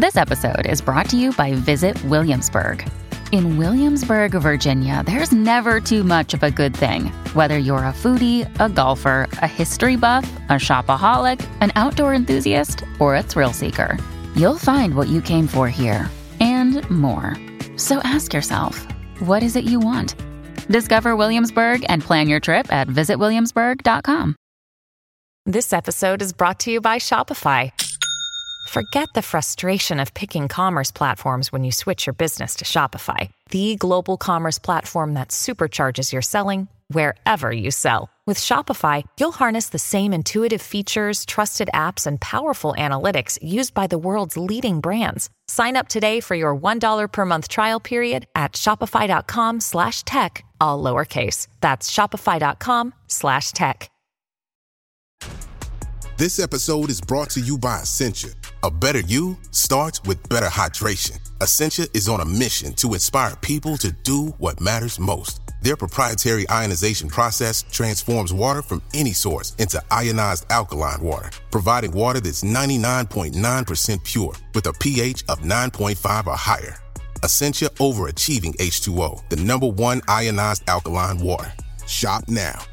This episode is brought to you by Visit Williamsburg. In Williamsburg, Virginia, there's never too much of a good thing. Whether you're a foodie, a golfer, a history buff, a shopaholic, an outdoor enthusiast, or a thrill seeker, you'll find what you came for here and more. So ask yourself, what is it you want? Discover Williamsburg and plan your trip at visitwilliamsburg.com. This episode is brought to you by Shopify. Forget the frustration of picking commerce platforms when you switch your business to Shopify, the global commerce platform that supercharges your selling wherever you sell. With Shopify, you'll harness the same intuitive features, trusted apps, and powerful analytics used by the world's leading brands. Sign up today for your $1 per month trial period at shopify.com/tech, all lowercase. That's shopify.com/tech. This episode is brought to you by Essentia. A better you starts with better hydration. Essentia is on a mission to inspire people to do what matters most. Their proprietary ionization process transforms water from any source into ionized alkaline water, providing water that's 99.9% pure with a pH of 9.5 or higher. Essentia Overachieving H2O, the #1 ionized alkaline water. Shop now.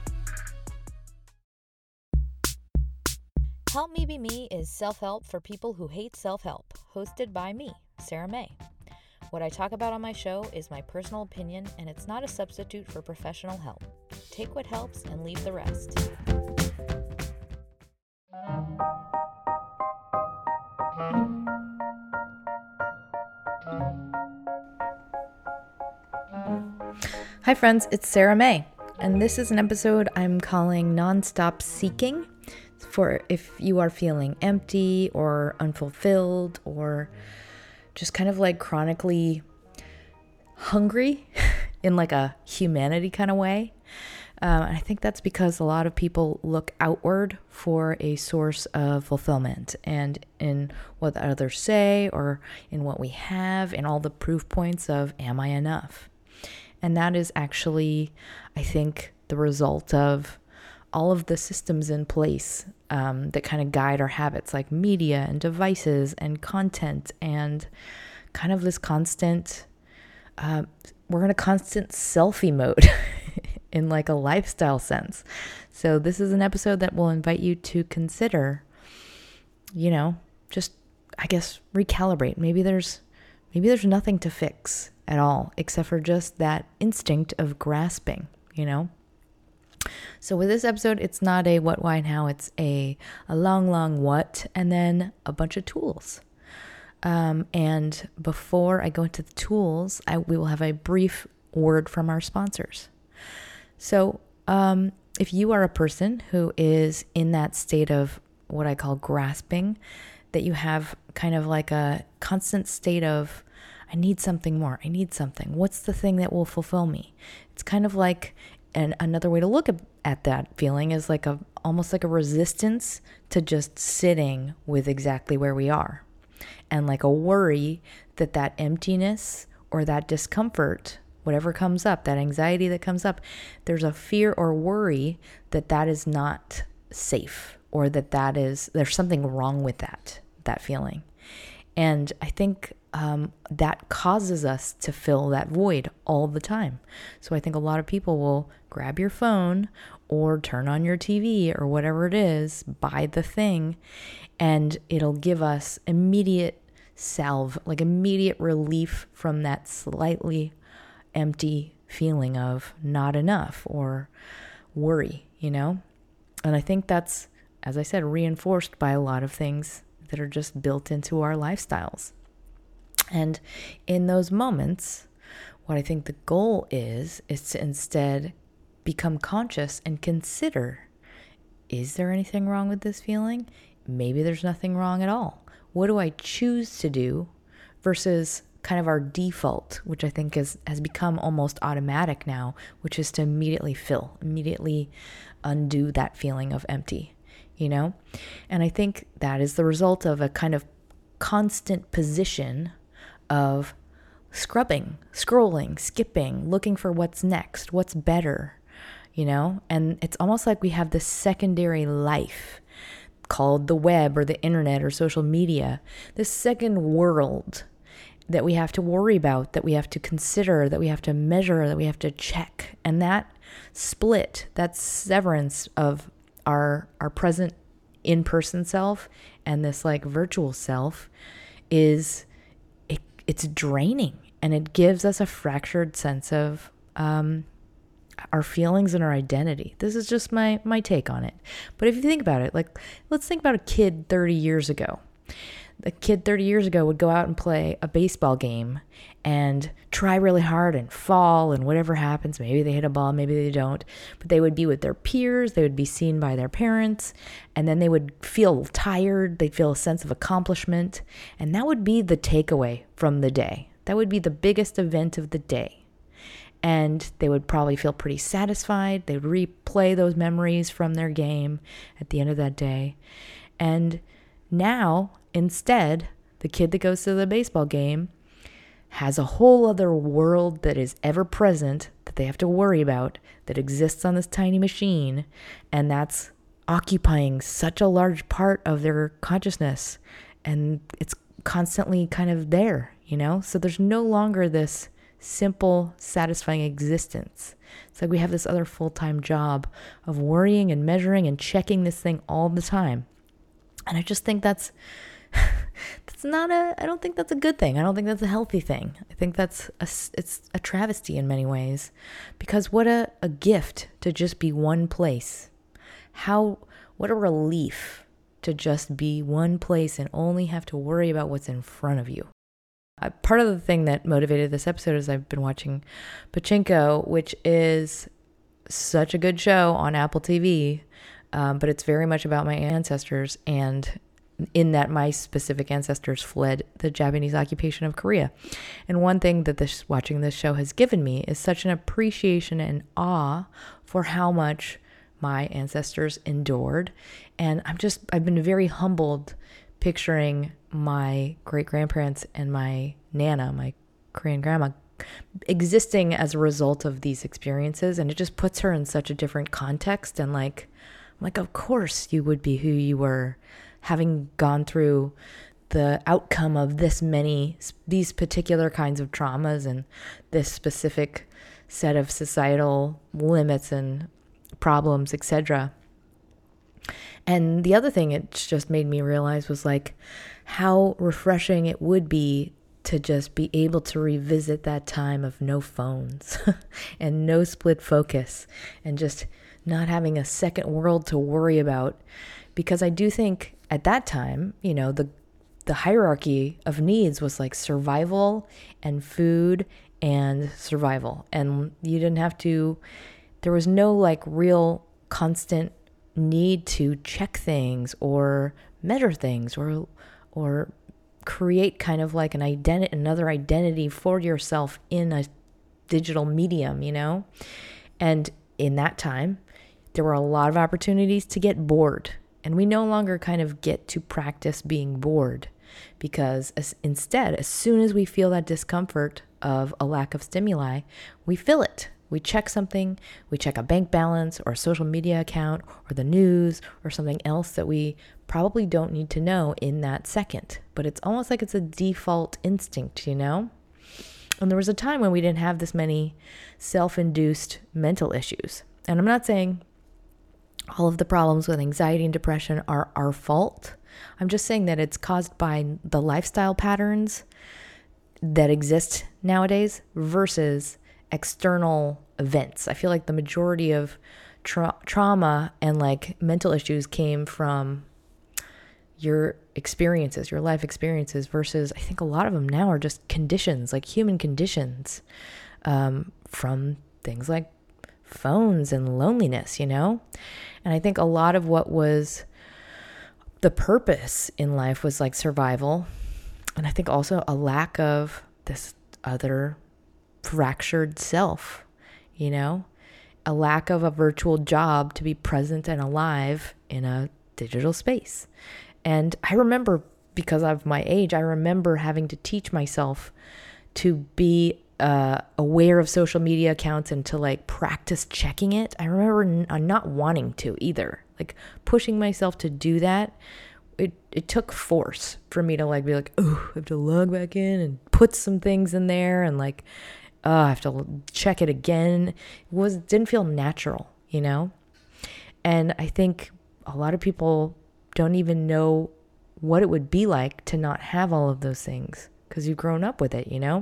Help Me Be Me is self-help for people who hate self-help, hosted by me, Sarah May. What I talk about on my show is my personal opinion, and it's not a substitute for professional help. Take what helps and leave the rest. Hi friends, it's Sarah May, and this is an episode I'm calling Nonstop Seeking, for if you are feeling empty or unfulfilled or just kind of like chronically hungry in like a humanity kind of way. I think that's because a lot of people look outward for a source of fulfillment, and in what others say or in what we have and all the proof points of, am I enough? And that is actually, I think, the result of all of the systems in place that kind of guide our habits, like media and devices and content, and kind of this constant, we're in a constant selfie mode in like a lifestyle sense. So this is an episode that will invite you to consider, just, I guess, recalibrate. Maybe there's nothing to fix at all, except for just that instinct of grasping, So with this episode, it's not a what, why, and how. It's a long what, and then a bunch of tools. And before I go into the tools, we will have a brief word from our sponsors. So if you are a person who is in that state of what I call grasping, that you have kind of like a constant state of, I need something more. I need something. What's the thing that will fulfill me? It's kind of like, and another way to look at that feeling is like almost like a resistance to just sitting with exactly where we are, and like a worry that emptiness or that discomfort, whatever comes up, that anxiety that comes up, there's a fear or worry that is not safe, or there's something wrong with that feeling. And I think that causes us to fill that void all the time. So I think a lot of people will grab your phone or turn on your TV or whatever it is, buy the thing, and it'll give us immediate salve, like immediate relief from that slightly empty feeling of not enough or worry, And I think that's, as I said, reinforced by a lot of things that are just built into our lifestyles. And in those moments, what I think the goal is to instead become conscious and consider, is there anything wrong with this feeling? Maybe there's nothing wrong at all. What do I choose to do versus kind of our default, which I think has become almost automatic now, which is to immediately undo that feeling of empty, And I think that is the result of a kind of constant position of scrubbing, scrolling, skipping, looking for what's next, what's better, And it's almost like we have this secondary life called the web or the internet or social media, this second world that we have to worry about, that we have to consider, that we have to measure, that we have to check. And that split, that severance of our present in-person self and this like virtual self it's draining, and it gives us a fractured sense of our feelings and our identity. This is just my take on it. But if you think about it, like, let's think about a kid 30 years ago. The kid 30 years ago would go out and play a baseball game and try really hard and fall, and whatever happens, maybe they hit a ball, maybe they don't, but they would be with their peers, they would be seen by their parents, and then they would feel tired, they'd feel a sense of accomplishment, and that would be the takeaway from the day. That would be the biggest event of the day. And they would probably feel pretty satisfied. They would replay those memories from their game at the end of that day. And now, instead, the kid that goes to the baseball game has a whole other world that is ever present, that they have to worry about, that exists on this tiny machine, and that's occupying such a large part of their consciousness, and it's constantly kind of there, So there's no longer this simple, satisfying existence. It's like we have this other full-time job of worrying and measuring and checking this thing all the time. And I just think I don't think that's a good thing. I don't think that's a healthy thing. I think it's a travesty in many ways, because what a gift to just be one place. What a relief to just be one place and only have to worry about what's in front of you. Part of the thing that motivated this episode is I've been watching Pachinko, which is such a good show on Apple TV, but it's very much about my ancestors, and in that my specific ancestors fled the Japanese occupation of Korea. And one thing that watching this show has given me is such an appreciation and awe for how much my ancestors endured. And I've been very humbled picturing my great-grandparents and my Nana, my Korean grandma, existing as a result of these experiences. And it just puts her in such a different context. And I'm like, of course you would be who you were, having gone through the outcome of these particular kinds of traumas and this specific set of societal limits and problems, etc. And the other thing it just made me realize was like how refreshing it would be to just be able to revisit that time of no phones and no split focus and just not having a second world to worry about. Because I do think at that time, the hierarchy of needs was like survival and food and survival. And you didn't have to, there was no like real constant need to check things or measure things or create kind of like another identity for yourself in a digital medium, And in that time, there were a lot of opportunities to get bored. And we no longer kind of get to practice being bored, because instead, as soon as we feel that discomfort of a lack of stimuli, we fill it. We check something, we check a bank balance or a social media account or the news or something else that we probably don't need to know in that second. But it's almost like it's a default instinct, And there was a time when we didn't have this many self-induced mental issues. And I'm not saying all of the problems with anxiety and depression are our fault. I'm just saying that it's caused by the lifestyle patterns that exist nowadays versus external events. I feel like the majority of trauma and like mental issues came from your experiences, your life experiences, versus I think a lot of them now are just conditions, like human conditions, from things like phones and loneliness, And I think a lot of what was the purpose in life was like survival. And I think also a lack of this other fractured self, a lack of a virtual job to be present and alive in a digital space. And I remember, because of my age, I remember having to teach myself to be aware of social media accounts and to like practice checking it. I remember not wanting to either, like pushing myself to do that. It took force for me to like be like, oh, I have to log back in and put some things in there and like, I have to check it again. Didn't feel natural, you know? And I think a lot of people don't even know what it would be like to not have all of those things because you've grown up with it, you know?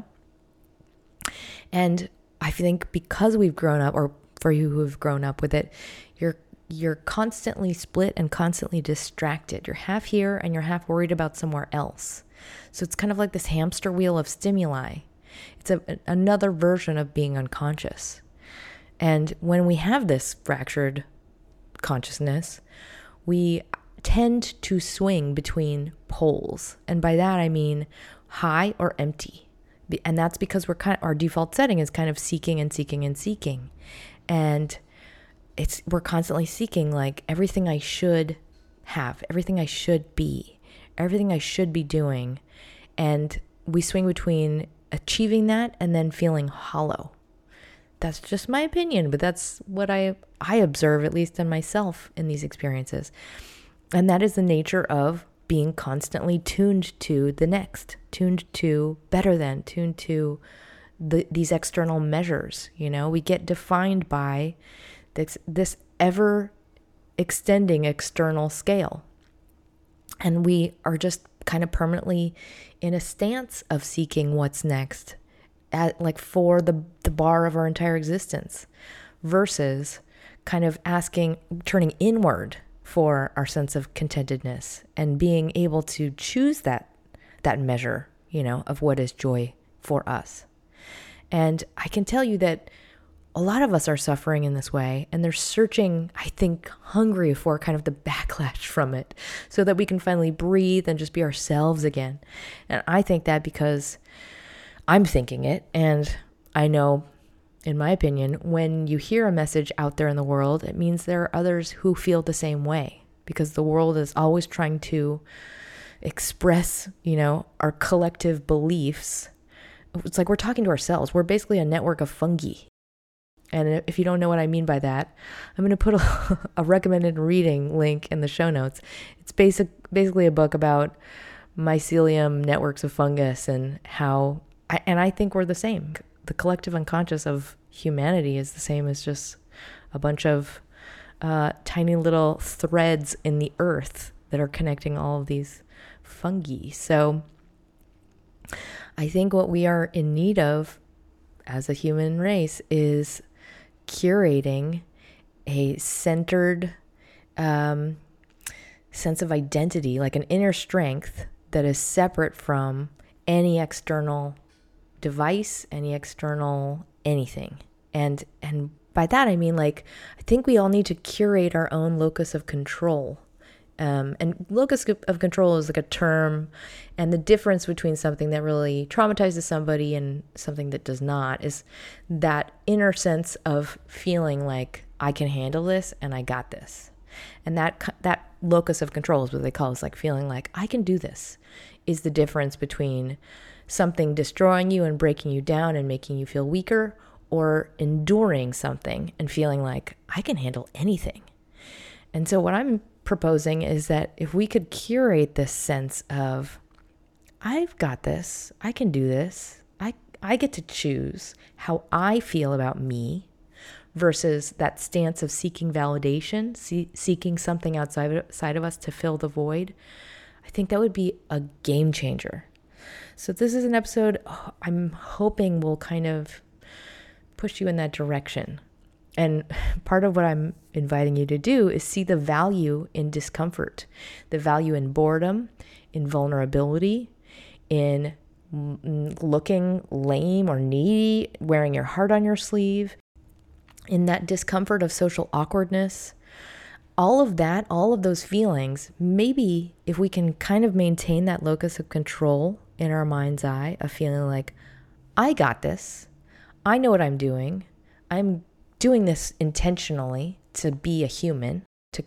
And I think because we've grown up, or for you who have grown up with it, you're constantly split and constantly distracted. You're half here and you're half worried about somewhere else. So it's kind of like this hamster wheel of stimuli. It's another version of being unconscious. And when we have this fractured consciousness, we tend to swing between poles. And by that, I mean high or empty. And that's because our default setting is kind of seeking and seeking and seeking. And we're constantly seeking like everything I should have, everything I should be, everything I should be doing. And we swing between achieving that and then feeling hollow. That's just my opinion, but that's what I observe, at least in myself, in these experiences. And that is the nature of being constantly tuned to the next, tuned to better than, tuned to these external measures. You know, we get defined by this ever extending external scale. And we are just kind of permanently in a stance of seeking what's next, like for the bar of our entire existence, versus kind of turning inward for our sense of contentedness and being able to choose that measure, you know, of what is joy for us. And I can tell you that a lot of us are suffering in this way, and they're searching, I think, hungry for kind of the backlash from it so that we can finally breathe and just be ourselves again. And I think that because I'm thinking it, and I know, in my opinion, when you hear a message out there in the world, it means there are others who feel the same way, because the world is always trying to express, you know, our collective beliefs. It's like we're talking to ourselves. We're basically a network of fungi. And if you don't know what I mean by that, I'm going to put a recommended reading link in the show notes. It's basically a book about mycelium networks of fungus and how, I think we're the same. The collective unconscious of humanity is the same as just a bunch of tiny little threads in the earth that are connecting all of these fungi. So I think what we are in need of as a human race is curating a centered sense of identity, like an inner strength that is separate from any external device, any external anything. And by that I mean, like, I think we all need to curate our own locus of control. And locus of control is like a term, and the difference between something that really traumatizes somebody and something that does not is that inner sense of feeling like I can handle this and I got this. And that locus of control is what they call it. It's like feeling like I can do this is the difference between something destroying you and breaking you down and making you feel weaker, or enduring something and feeling like I can handle anything. And so what I'm proposing is that if we could curate this sense of I've got this, I can do this, I get to choose how I feel about me, versus that stance of seeking validation, seeking something outside of us to fill the void, I think that would be a game changer. So this is an episode I'm hoping will kind of push you in that direction. And part of what I'm inviting you to do is see the value in discomfort, the value in boredom, in vulnerability, in looking lame or needy, wearing your heart on your sleeve, in that discomfort of social awkwardness. All of that, all of those feelings, maybe if we can kind of maintain that locus of control in our mind's eye of feeling like, I got this, I know what I'm doing, I'm doing this intentionally to be a human,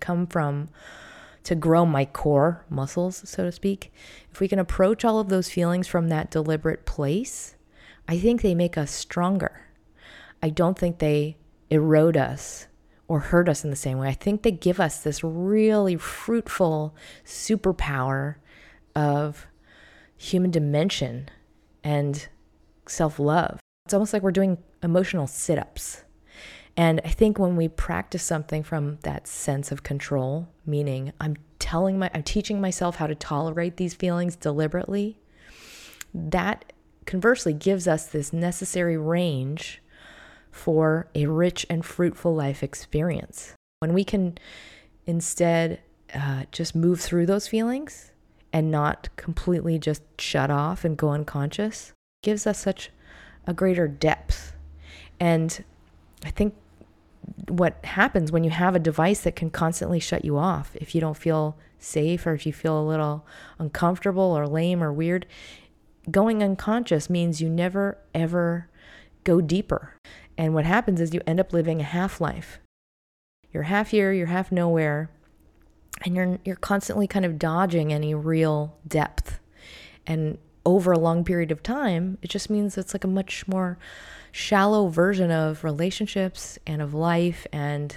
to grow my core muscles, so to speak. If we can approach all of those feelings from that deliberate place, I think they make us stronger. I don't think they erode us or hurt us in the same way. I think they give us this really fruitful superpower of human dimension and self-love. It's almost like we're doing emotional sit-ups. And I think when we practice something from that sense of control, meaning I'm teaching myself how to tolerate these feelings deliberately, that conversely gives us this necessary range for a rich and fruitful life experience. When we can instead just move through those feelings and not completely just shut off and go unconscious, gives us such a greater depth. And I think what happens when you have a device that can constantly shut you off, if you don't feel safe or if you feel a little uncomfortable or lame or weird, going unconscious means you never ever go deeper. And what happens is you end up living a half life. You're half here, you're half nowhere, and you're constantly kind of dodging any real depth. And over a long period of time, it just means it's like a much more shallow version of relationships and of life and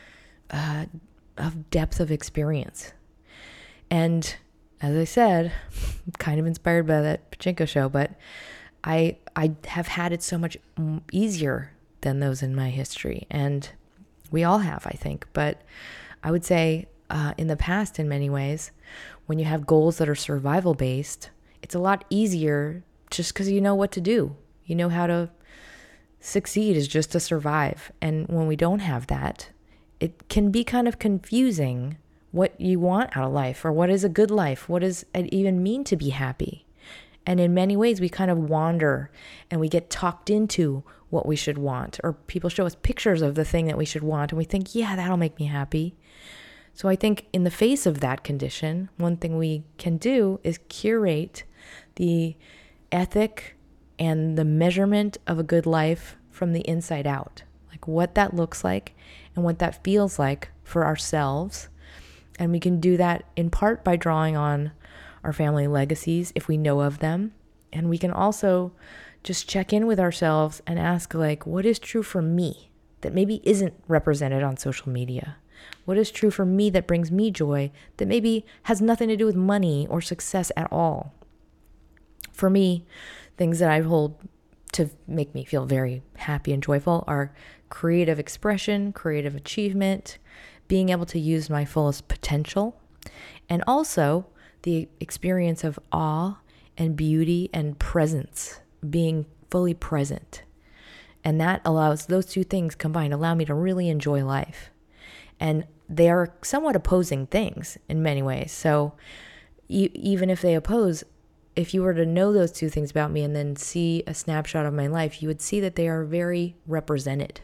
of depth of experience. And as I said, I'm kind of inspired by that Pachinko show, but I have had it so much easier than those in my history. And we all have, I think. But I would say in the past, in many ways, when you have goals that are survival based, it's a lot easier just because you know what to do. You know how to succeed is just to survive. And when we don't have that, it can be kind of confusing what you want out of life, or what is a good life? What does it even mean to be happy? And in many ways, we kind of wander and we get talked into what we should want, or people show us pictures of the thing that we should want, and we think, yeah, that'll make me happy. So I think in the face of that condition, one thing we can do is curate the ethic and the measurement of a good life from the inside out, like what that looks like and what that feels like for ourselves. And we can do that in part by drawing on our family legacies if we know of them. And we can also just check in with ourselves and ask, like, what is true for me that maybe isn't represented on social media? What is true for me that brings me joy that maybe has nothing to do with money or success at all? For me, things that I hold to make me feel very happy and joyful are creative expression, creative achievement, being able to use my fullest potential, and also the experience of awe and beauty and presence, being fully present. And that allows, those two things combined allow me to really enjoy life. And they are somewhat opposing things in many ways. So even if they oppose, if you were to know those two things about me and then see a snapshot of my life, you would see that they are very represented.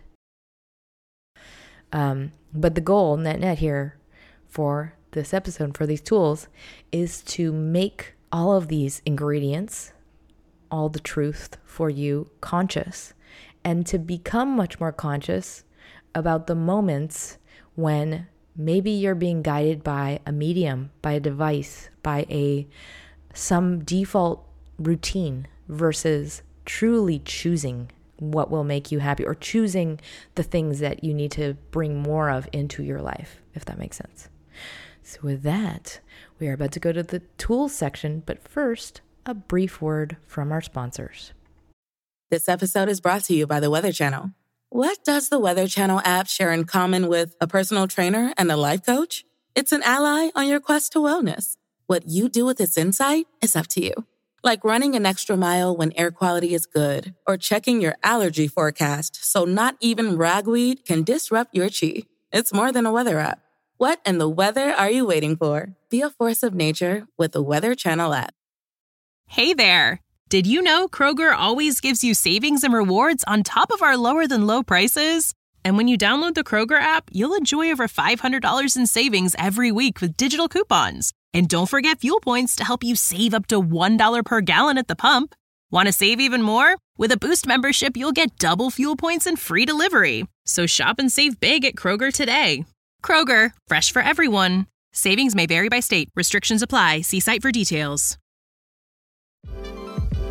But the goal, net here, for this episode, for these tools, is to make all of these ingredients, all the truth for you, conscious, and to become much more conscious about the moments when maybe you're being guided by a medium, by a device, by some default routine versus truly choosing what will make you happy, or choosing the things that you need to bring more of into your life, if that makes sense. So with that, we are about to go to the tools section, but first, a brief word from our sponsors. This episode is brought to you by the Weather Channel. What does the Weather Channel app share in common with a personal trainer and a life coach? It's an ally on your quest to wellness. What you do with its insight is up to you. Like running an extra mile when air quality is good, or checking your allergy forecast so not even ragweed can disrupt your chi. It's more than a weather app. What in the weather are you waiting for? Be a force of nature with the Weather Channel app. Hey there! Did you know Kroger always gives you savings and rewards on top of our lower-than-low prices? And when you download the Kroger app, you'll enjoy over $500 in savings every week with digital coupons. And don't forget fuel points to help you save up to $1 per gallon at the pump. Want to save even more? With a Boost membership, you'll get double fuel points and free delivery. So shop and save big at Kroger today. Kroger, fresh for everyone. Savings may vary by state. Restrictions apply. See site for details.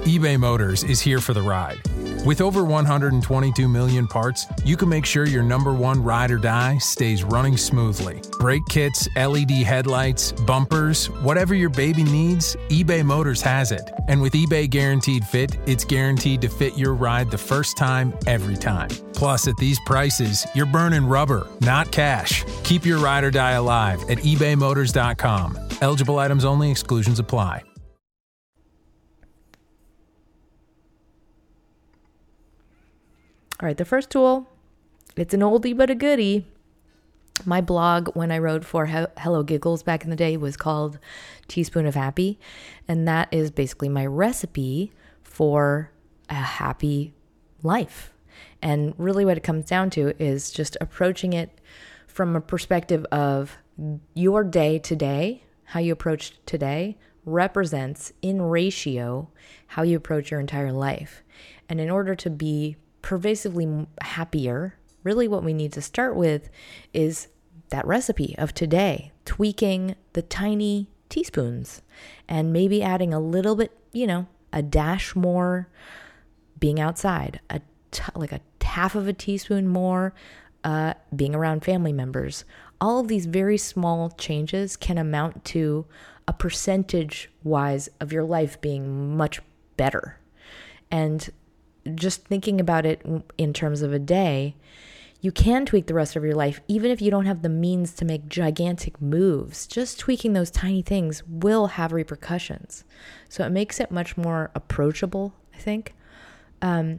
eBay Motors is here for the ride. With over 122 million parts, you can make sure your number one ride or die stays running smoothly. Brake kits, LED headlights, bumpers, whatever your baby needs, eBay Motors has it. And with eBay Guaranteed Fit, it's guaranteed to fit your ride the first time, every time. Plus, at these prices, you're burning rubber, not cash. Keep your ride or die alive at ebaymotors.com. Eligible items only. Exclusions apply. All right, the first tool, it's an oldie but a goodie. My blog, when I wrote for Hello Giggles back in the day, was called Teaspoon of Happy. And that is basically my recipe for a happy life. And really what it comes down to is just approaching it from a perspective of your day to day, how you approach today represents in ratio how you approach your entire life. And in order to be pervasively happier, really what we need to start with is that recipe of today, tweaking the tiny teaspoons and maybe adding a little bit, a dash more being outside, like a half of a teaspoon more being around family members. All of these very small changes can amount to a percentage wise of your life being much better. And just thinking about it in terms of a day, you can tweak the rest of your life, even if you don't have the means to make gigantic moves. Just tweaking those tiny things will have repercussions. So it makes it much more approachable, I think. And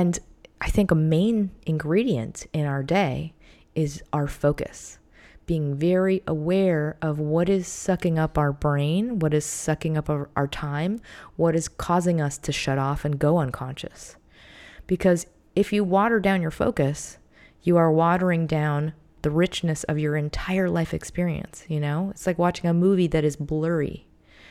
I think a main ingredient in our day is our focus. Being very aware of what is sucking up our brain, what is sucking up our time, what is causing us to shut off and go unconscious. Because if you water down your focus, you are watering down the richness of your entire life experience, It's like watching a movie that is blurry.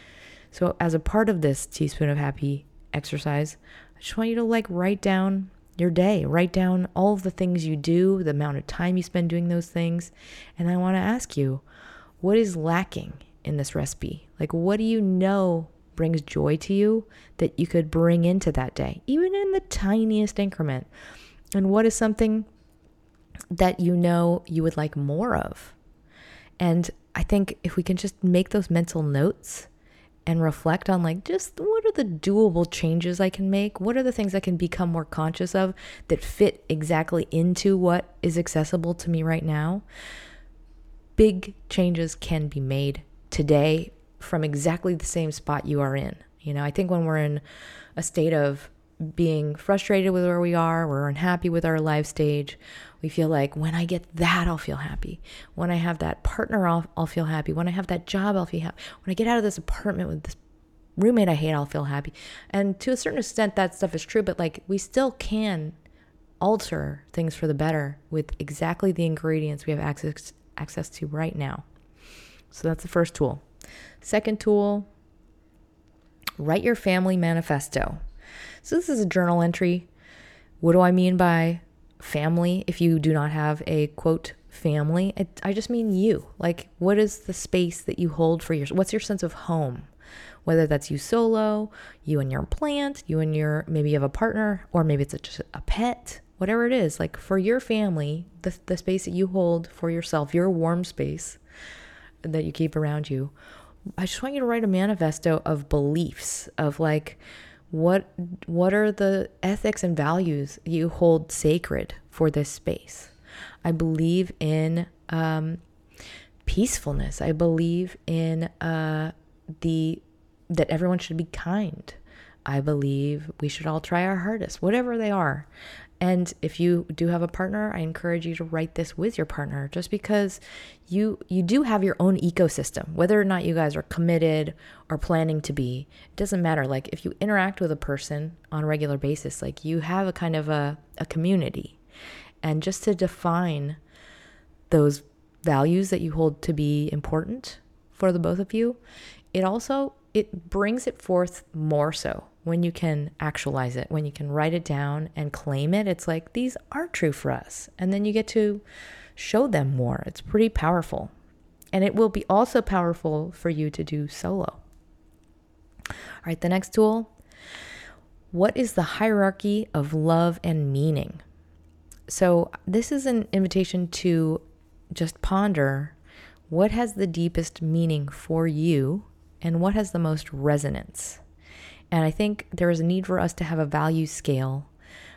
So as a part of this Teaspoon of Happy exercise, I just want you to write down your day, write down all of the things you do, the amount of time you spend doing those things. And I want to ask you, what is lacking in this recipe? What do you know brings joy to you that you could bring into that day, even in the tiniest increment? And what is something that you would like more of? And I think if we can just make those mental notes and reflect on just what are the doable changes I can make? What are the things I can become more conscious of that fit exactly into what is accessible to me right now? Big changes can be made today from exactly the same spot you are in. I think when we're in a state of being frustrated with where we are, we're unhappy with our life stage, we feel like when I get that, I'll feel happy. When I have that partner, I'll feel happy. When I have that job, I'll feel happy. When I get out of this apartment with this roommate I hate, I'll feel happy. And to a certain extent, that stuff is true, but we still can alter things for the better with exactly the ingredients we have access to right now. So that's the first tool. Second tool, write your family manifesto. So this is a journal entry. What do I mean by family? If you do not have a quote family, I just mean you. What is the space that you hold for what's your sense of home? Whether that's you solo, you and your plant, maybe you have a partner, or maybe it's just a pet, whatever it is. For your family, the space that you hold for yourself, your warm space that you keep around you. I just want you to write a manifesto of beliefs of what are the ethics and values you hold sacred for this space. I believe in peacefulness. I believe in that everyone should be kind. I believe we should all try our hardest, whatever they are. And if you do have a partner, I encourage you to write this with your partner, just because you do have your own ecosystem. Whether or not you guys are committed or planning to be, it doesn't matter. If you interact with a person on a regular basis, you have a kind of a community. And just to define those values that you hold to be important for the both of you, it brings it forth more so when you can actualize it, when you can write it down and claim it. It's these are true for us. And then you get to show them more. It's pretty powerful. And it will be also powerful for you to do solo. All right, the next tool, What is the hierarchy of love and meaning? So this is an invitation to just ponder what has the deepest meaning for you and what has the most resonance. And I think there is a need for us to have a value scale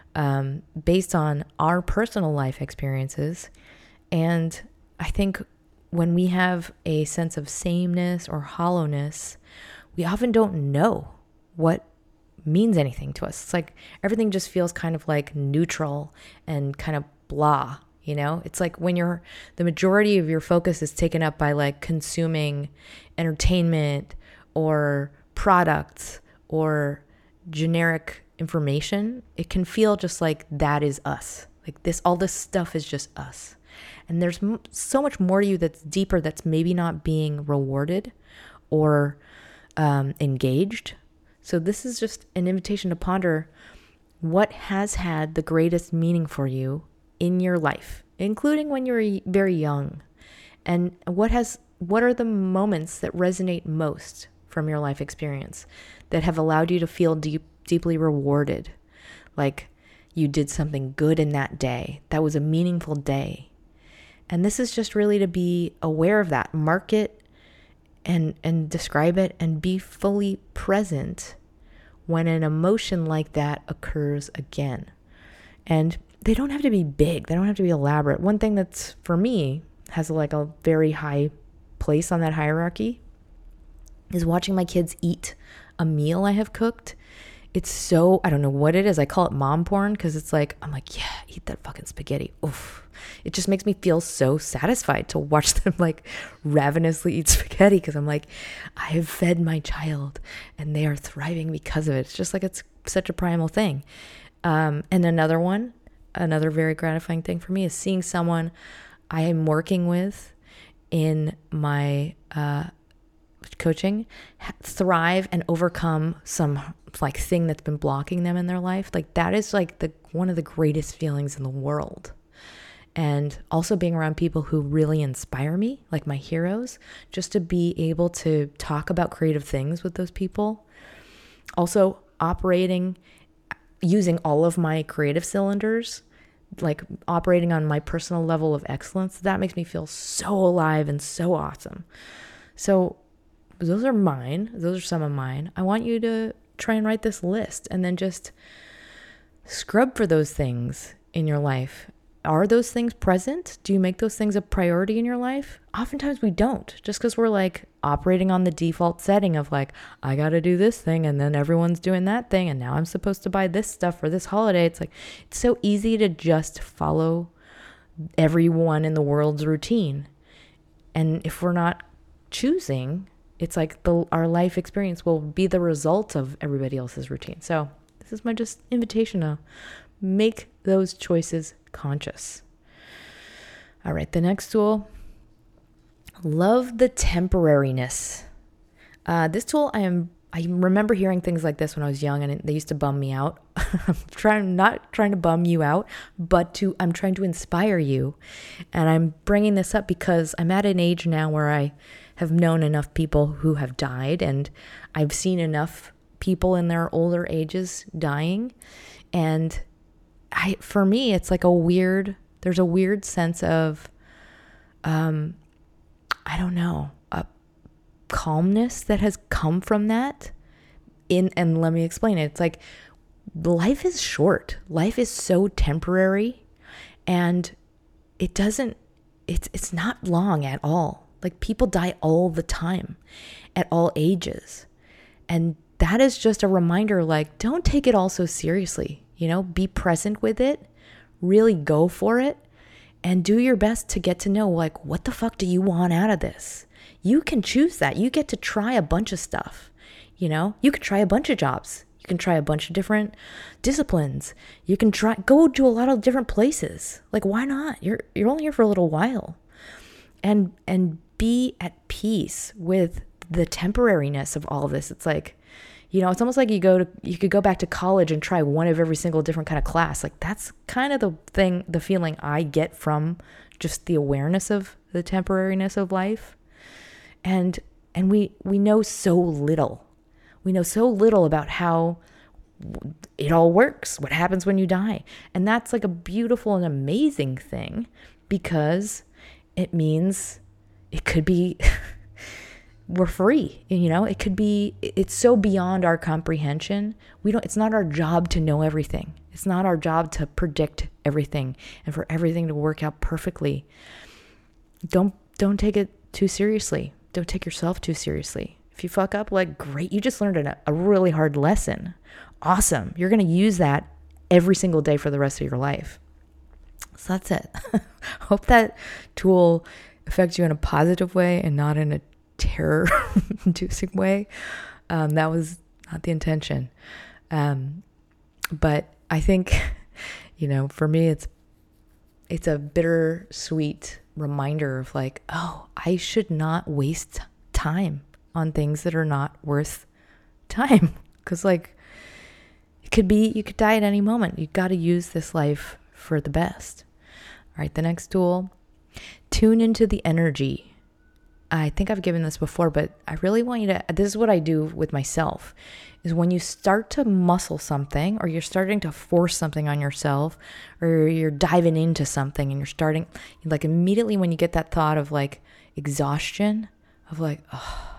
based on our personal life experiences. And I think when we have a sense of sameness or hollowness, we often don't know what means anything to us. It's like everything just feels kind of like neutral and kind of blah, you know? It's like when the majority of your focus is taken up by like consuming entertainment or products or generic information, it can feel just like that is us. Like all this stuff is just us. And there's so much more to you that's deeper, that's maybe not being rewarded or engaged. So this is just an invitation to ponder what has had the greatest meaning for you in your life, including when you're very young. And what are the moments that resonate most from your life experience that have allowed you to feel deeply rewarded? Like you did something good in that day. That was a meaningful day. And this is just really to be aware of that, mark it and describe it and be fully present when an emotion like that occurs again. And they don't have to be big. They don't have to be elaborate. One thing that's, for me, has like a very high place on that hierarchy is watching my kids eat a meal I have cooked. It's so, I don't know what it is. I call it mom porn because it's like, I'm like, yeah, eat that fucking spaghetti. Oof. It just makes me feel so satisfied to watch them like ravenously eat spaghetti because I'm like, I have fed my child and they are thriving because of it. It's just like, it's such a primal thing. And another very gratifying thing for me is seeing someone I am working with in my coaching thrive and overcome some like thing that's been blocking them in their life. Like that is like one of the greatest feelings in the world. And also being around people who really inspire me, like my heroes, just to be able to talk about creative things with those people. Also using all of my creative cylinders, like operating on my personal level of excellence, that makes me feel so alive and so awesome. So those are mine. Those are some of mine. I want you to try and write this list and then just scrub for those things in your life. Are those things present? Do you make those things a priority in your life? Oftentimes we don't, just because we're like operating on the default setting of like, I got to do this thing and then everyone's doing that thing and now I'm supposed to buy this stuff for this holiday. It's like, it's so easy to just follow everyone in the world's routine. And if we're not choosing, it's like our life experience will be the result of everybody else's routine. So this is my just invitation to make those choices conscious. All right, the next tool, love the temporariness. This tool, I remember hearing things like this when I was young and they used to bum me out. I'm not trying to bum you out, but I'm trying to inspire you. And I'm bringing this up because I'm at an age now where I have known enough people who have died and I've seen enough people in their older ages dying. And for me, it's like there's a weird sense of, I don't know, a calmness that has come from that. And let me explain it. It's like, life is short. Life is so temporary and it's not long at all. Like people die all the time at all ages. And that is just a reminder, like, don't take it all so seriously. Be present with it, really go for it, and do your best to get to know, like, what the fuck do you want out of this? You can choose that. You get to try a bunch of stuff. You can try a bunch of jobs. You can try a bunch of different disciplines. You can go to a lot of different places. Like, why not? You're only here for a little while. And be at peace with the temporariness of all of this. It's like, it's almost like you could go back to college and try one of every single different kind of class. Like that's kind of the feeling I get from just the awareness of the temporariness of life. And we know so little. We know so little about how it all works. What happens when you die? And that's like a beautiful and amazing thing, because it means it could be we're free, it could be, it's so beyond our comprehension. It's not our job to know everything. It's not our job to predict everything and for everything to work out perfectly. Don't take it too seriously. Don't take yourself too seriously. If you fuck up, like, great, you just learned a really hard lesson. Awesome. You're going to use that every single day for the rest of your life. So that's it. Hope that tool affects you in a positive way and not in a terror-inducing way. That was not the intention. But I think, for me, it's a bittersweet reminder of like, oh, I should not waste time on things that are not worth time. Because like, you could die at any moment. You got to use this life for the best. All right, the next tool, tune into the energy. I think I've given this before, but I really want you to, this is what I do with myself, is when you start to muscle something, or you're starting to force something on yourself, or you're diving into something and you're starting, like immediately when you get that thought of like exhaustion, of like, oh,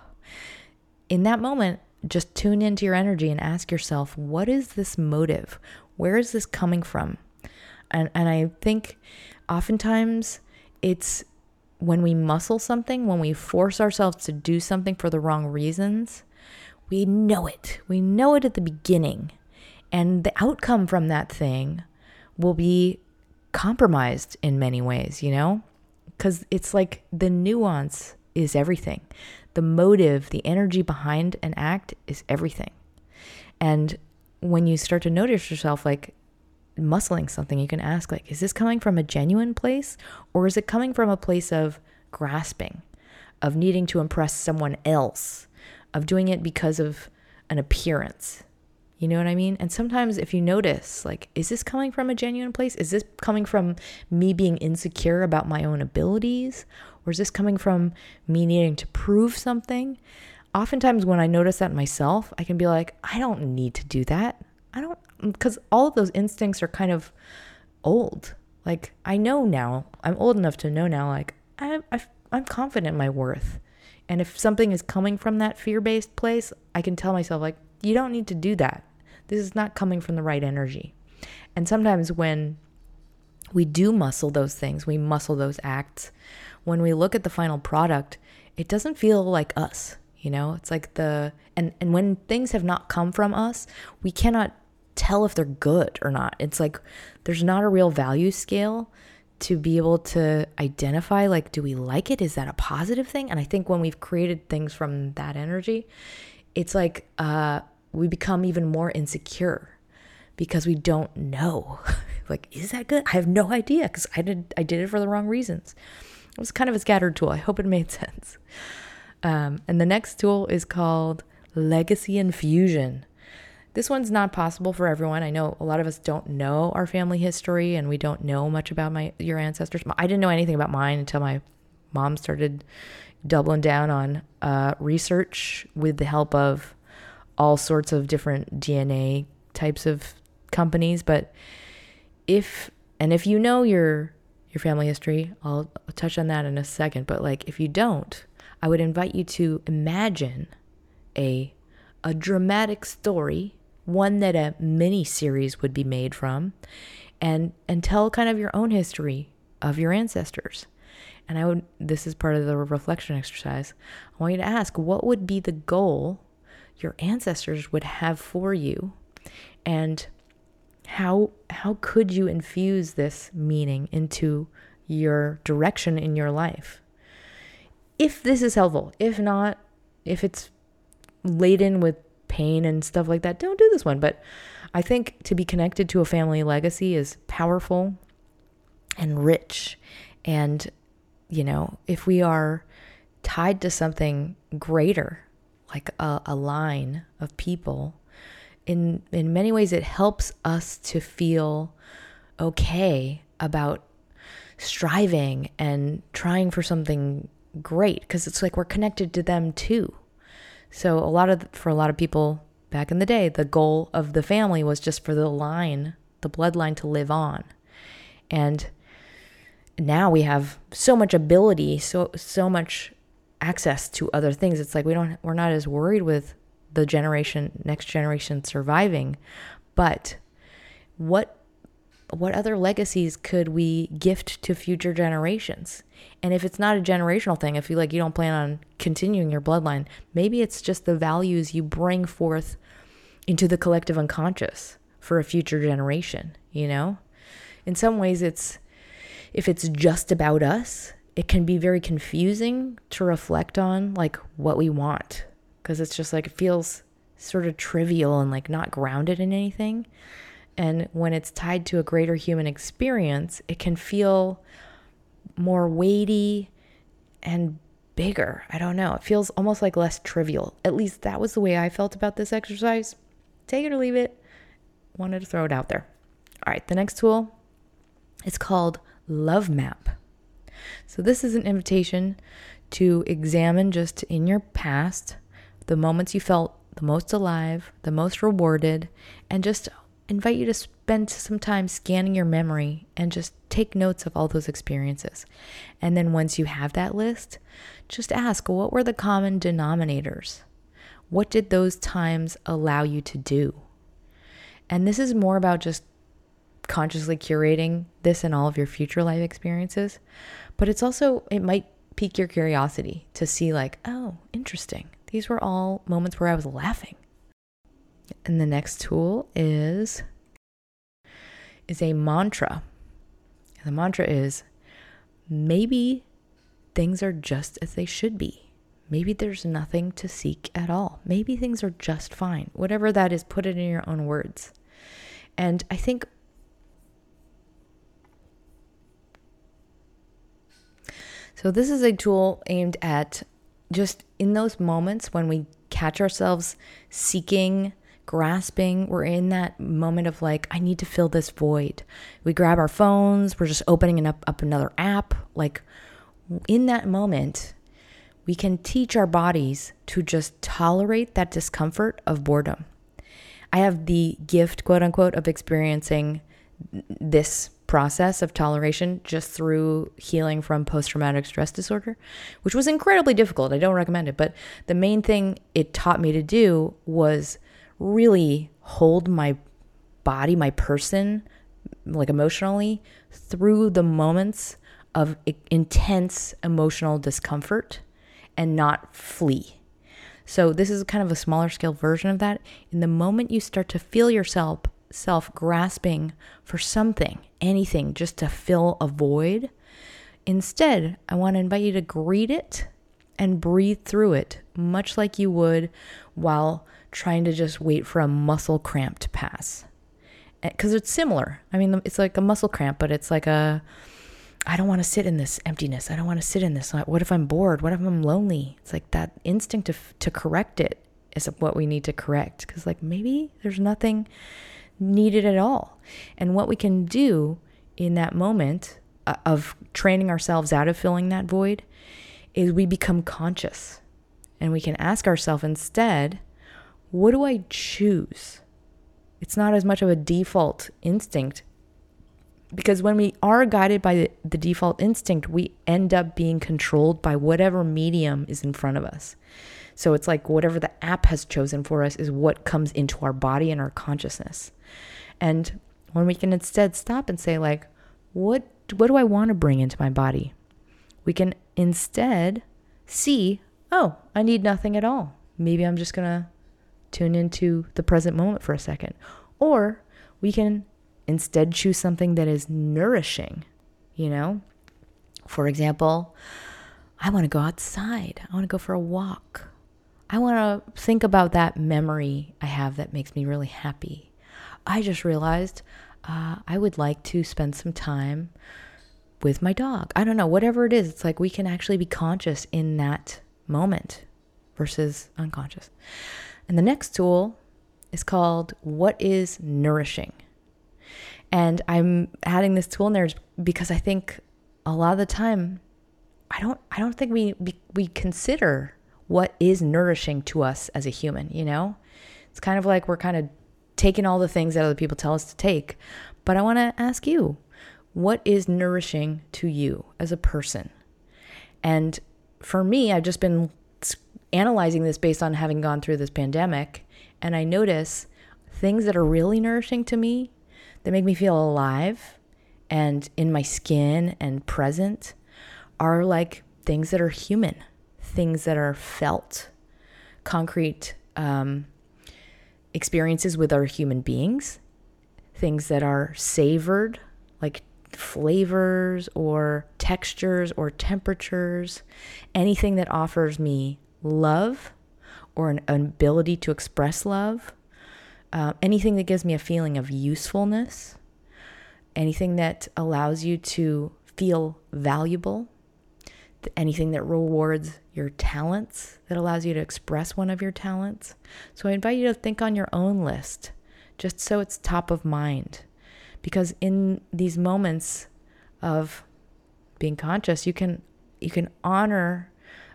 in that moment, just tune into your energy and ask yourself, what is this motive? Where is this coming from? And I think oftentimes it's when we muscle something, when we force ourselves to do something for the wrong reasons, we know it. We know it at the beginning. And the outcome from that thing will be compromised in many ways, Because it's like the nuance is everything. The motive, the energy behind an act is everything. And when you start to notice yourself like muscling something, you can ask like, is this coming from a genuine place, or is it coming from a place of grasping, of needing to impress someone else, of doing it because of an appearance? You know what I mean? And sometimes if you notice, like, is this coming from a genuine place? Is this coming from me being insecure about my own abilities? Or is this coming from me needing to prove something? Oftentimes when I notice that in myself, I can be like, I don't need to do that. Because all of those instincts are kind of old. Like, I know now, I'm old enough to know now, like, I'm confident in my worth. And if something is coming from that fear-based place, I can tell myself, like, you don't need to do that. This is not coming from the right energy. And sometimes when we do muscle those things, we muscle those acts, when we look at the final product, it doesn't feel like us, It's like and when things have not come from us, we cannot tell if they're good or not. It's like there's not a real value scale to be able to identify, like, do we like it? Is that a positive thing? And I think when we've created things from that energy, it's like we become even more insecure because we don't know. Like, is that good? I have no idea because I did it for the wrong reasons. It was kind of a scattered tool. I hope it made sense. And the next tool is called Legacy Infusion. This one's not possible for everyone. I know a lot of us don't know our family history, and we don't know much about your ancestors. I didn't know anything about mine until my mom started doubling down on research with the help of all sorts of different DNA types of companies. But if you know your family history, I'll touch on that in a second. But like, if you don't, I would invite you to imagine a dramatic story, one that a mini series would be made from, and tell kind of your own history of your ancestors. And this is part of the reflection exercise. I want you to ask, what would be the goal your ancestors would have for you? And how could you infuse this meaning into your direction in your life? If this is helpful. If not, if it's laden with pain and stuff like that, don't do this one. But I think to be connected to a family legacy is powerful and rich. And, if we are tied to something greater, like a line of people, in many ways it helps us to feel okay about striving and trying for something great, because it's like we're connected to them too. So for a lot of people, back in the day, the goal of the family was just for the bloodline to live on. And now we have so much ability, so much access to other things. It's like we're not as worried with the next generation surviving, but what other legacies could we gift to future generations? And if it's not a generational thing, if you don't plan on continuing your bloodline, maybe it's just the values you bring forth into the collective unconscious for a future generation, In some ways, if it's just about us, it can be very confusing to reflect on what we want, because it's just it feels sort of trivial and not grounded in anything. And when it's tied to a greater human experience, it can feel more weighty and bigger. I don't know. It feels almost less trivial. At least that was the way I felt about this exercise. Take it or leave it. Wanted to throw it out there. All right, the next tool is called Love Map. So this is an invitation to examine just in your past the moments you felt the most alive, the most rewarded, and just invite you to spend some time scanning your memory and just take notes of all those experiences. And then once you have that list, just ask, what were the common denominators? What did those times allow you to do? And this is more about just consciously curating this in all of your future life experiences. But it might pique your curiosity to see oh, interesting. These were all moments where I was laughing. And the next tool is a mantra. And the mantra is, maybe things are just as they should be. Maybe there's nothing to seek at all. Maybe things are just fine. Whatever that is, put it in your own words. And I think so this is a tool aimed at just in those moments when we catch ourselves seeking, grasping, we're in that moment of I need to fill this void. We grab our phones, we're just opening up another app. In that moment, we can teach our bodies to just tolerate that discomfort of boredom. I have the gift, quote unquote, of experiencing this process of toleration just through healing from post-traumatic stress disorder, which was incredibly difficult. I don't recommend it, but the main thing it taught me to do was really hold my body, my person, emotionally through the moments of intense emotional discomfort and not flee. So this is kind of a smaller scale version of that. In the moment you start to feel yourself grasping for something, anything, just to fill a void, instead, I want to invite you to greet it and breathe through it, much like you would while trying to just wait for a muscle cramp to pass. Because it's similar. I mean, it's like a muscle cramp, but it's I don't want to sit in this emptiness. I don't want to sit in this. What if I'm bored? What if I'm lonely? It's that instinct to correct it is what we need to correct. Because maybe there's nothing needed at all. And what we can do in that moment of training ourselves out of filling that void is we become conscious. And we can ask ourselves instead, what do I choose? It's not as much of a default instinct, because when we are guided by the default instinct, we end up being controlled by whatever medium is in front of us. So it's whatever the app has chosen for us is what comes into our body and our consciousness. And when we can instead stop and say what do I want to bring into my body? We can instead see, oh, I need nothing at all. Maybe I'm just going to tune into the present moment for a second. Or we can instead choose something that is nourishing, For example, I want to go outside. I want to go for a walk. I want to think about that memory I have that makes me really happy. I just realized I would like to spend some time with my dog. I don't know, whatever it is. It's we can actually be conscious in that moment versus unconscious. And the next tool is called What is Nourishing? And I'm adding this tool in there because I think a lot of the time, I don't think we consider what is nourishing to us as a human, It's kind of like we're kind of taking all the things that other people tell us to take. But I want to ask you, what is nourishing to you as a person? And for me, I've just been analyzing this based on having gone through this pandemic. And I notice things that are really nourishing to me, that make me feel alive and in my skin and present, are like things that are human, things that are felt, concrete experiences with other human beings, things that are savored, like flavors or textures or temperatures, anything that offers me love or an ability to express love, anything that gives me a feeling of usefulness, anything that allows you to feel valuable, anything that rewards your talents, that allows you to express one of your talents. So I invite you to think on your own list, just so it's top of mind. Because in these moments of being conscious, you can honor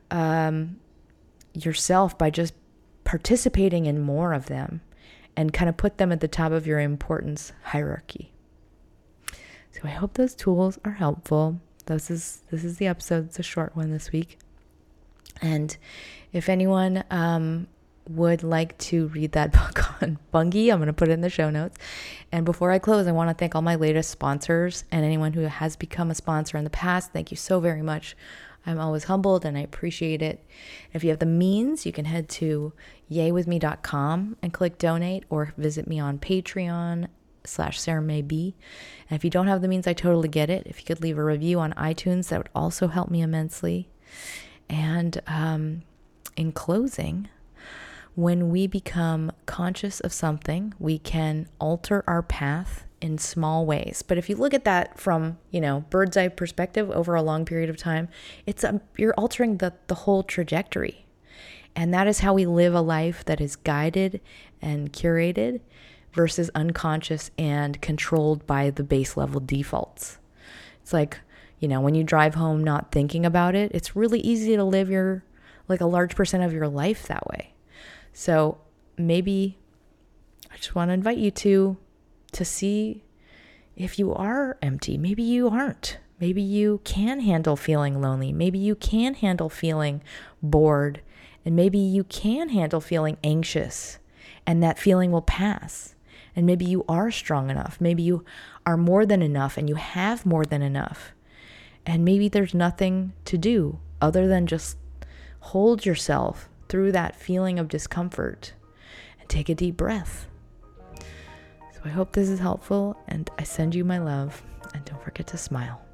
yourself by just participating in more of them and kind of put them at the top of your importance hierarchy. So I hope those tools are helpful. This is the episode. It's a short one this week. And if anyone would like to read that book on Bungie, I'm going to put it in the show notes. And before I close, I want to thank all my latest sponsors and anyone who has become a sponsor in the past. Thank you so very much. I'm always humbled and I appreciate it. If you have the means, you can head to yaywithme.com and click donate, or visit me on Patreon/SarahMayB. And if you don't have the means, I totally get it. If you could leave a review on iTunes, that would also help me immensely. And in closing, when we become conscious of something, we can alter our path in small ways. But if you look at that from, bird's eye perspective over a long period of time, you're altering the whole trajectory. And that is how we live a life that is guided and curated versus unconscious and controlled by the base level defaults. It's like, when you drive home not thinking about it, it's really easy to live a large percent of your life that way. So maybe I just want to invite you to see if you are empty. Maybe you aren't. Maybe you can handle feeling lonely. Maybe you can handle feeling bored. And maybe you can handle feeling anxious, and that feeling will pass. And maybe you are strong enough. Maybe you are more than enough and you have more than enough. And maybe there's nothing to do other than just hold yourself through that feeling of discomfort and take a deep breath. So I hope this is helpful, and I send you my love, and don't forget to smile.